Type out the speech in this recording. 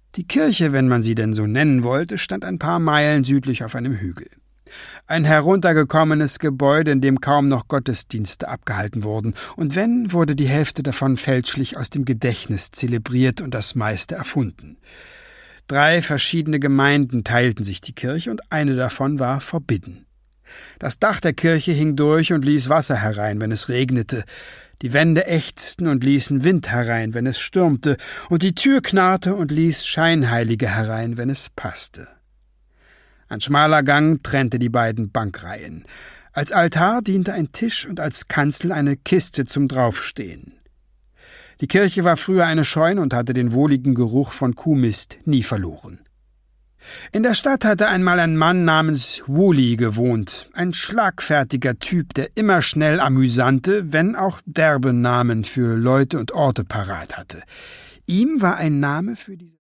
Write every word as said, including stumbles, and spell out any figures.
Die Kirche, wenn man sie denn so nennen wollte, stand ein paar Meilen südlich auf einem Hügel. Ein heruntergekommenes Gebäude, in dem kaum noch Gottesdienste abgehalten wurden, und wenn, wurde die Hälfte davon fälschlich aus dem Gedächtnis zelebriert und das meiste erfunden. Drei verschiedene Gemeinden teilten sich die Kirche, und eine davon war Forbidden. Das Dach der Kirche hing durch und ließ Wasser herein, wenn es regnete. Die Wände ächzten und ließen Wind herein, wenn es stürmte, und die Tür knarrte und ließ Scheinheilige herein, wenn es passte. Ein schmaler Gang trennte die beiden Bankreihen. Als Altar diente ein Tisch und als Kanzel eine Kiste zum Draufstehen. Die Kirche war früher eine Scheune und hatte den wohligen Geruch von Kuhmist nie verloren. In der Stadt hatte einmal ein Mann namens Woolley gewohnt, ein schlagfertiger Typ, der immer schnell amüsante, wenn auch derbe Namen für Leute und Orte parat hatte. Ihm war ein Name für diese